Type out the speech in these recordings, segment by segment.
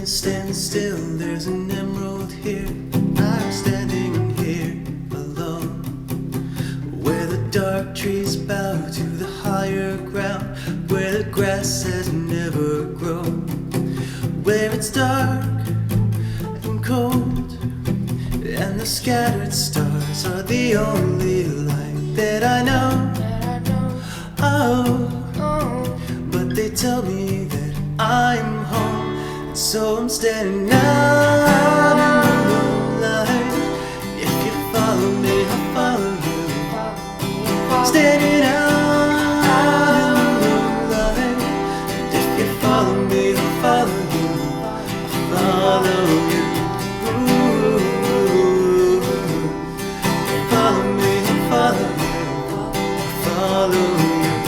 stand still, there's an emerald here. I'm standing here alone, where the dark trees bow to the higher ground, where the grass has never grown, where it's dark and cold, and the scattered stars are the only light that I know. Oh, but they tell me that I'm home, and so I'm standing out in the moonlight. If you follow me, I'll follow you. Standing out in the moonlight. And if you follow me, I'll follow you. I'll follow you. Ooh. Follow me, I'll follow you. I'll follow you.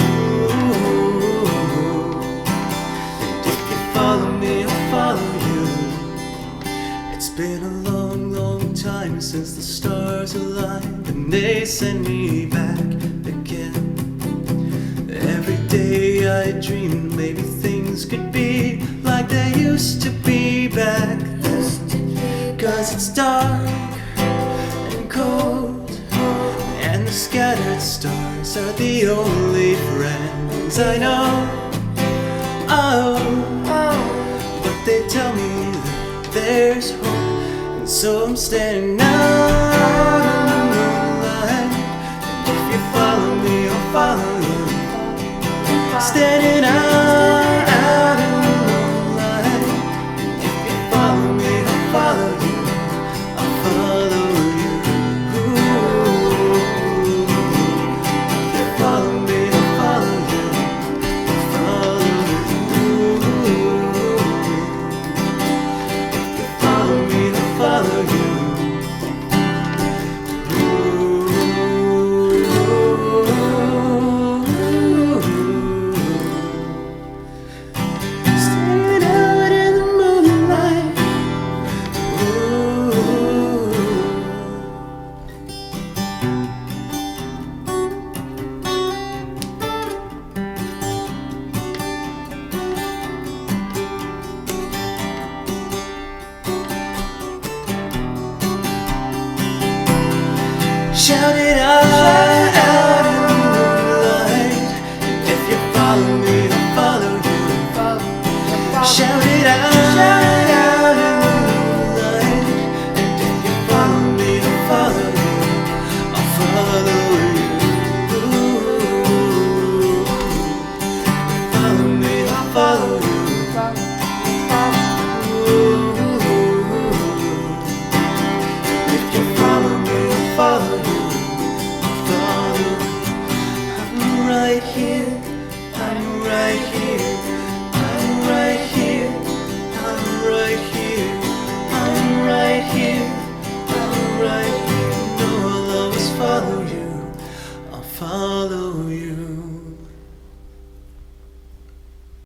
It's been a long, long time since the stars aligned and they send me back again. Every day I dream maybe things could be like they used to be back then. 'Cause it's dark and cold, and the scattered stars are the only friends I know. Oh, but they tell me that there's hope, and so I'm standing out in the moonlight. And if you follow me, I'll follow you. Standing out in the moonlight. And if you follow me, I'll follow you. I'll follow you. Ooh. If you follow me, I'll follow you. I'll follow you. Follow you. Standing out in the moonlight. Shout it out.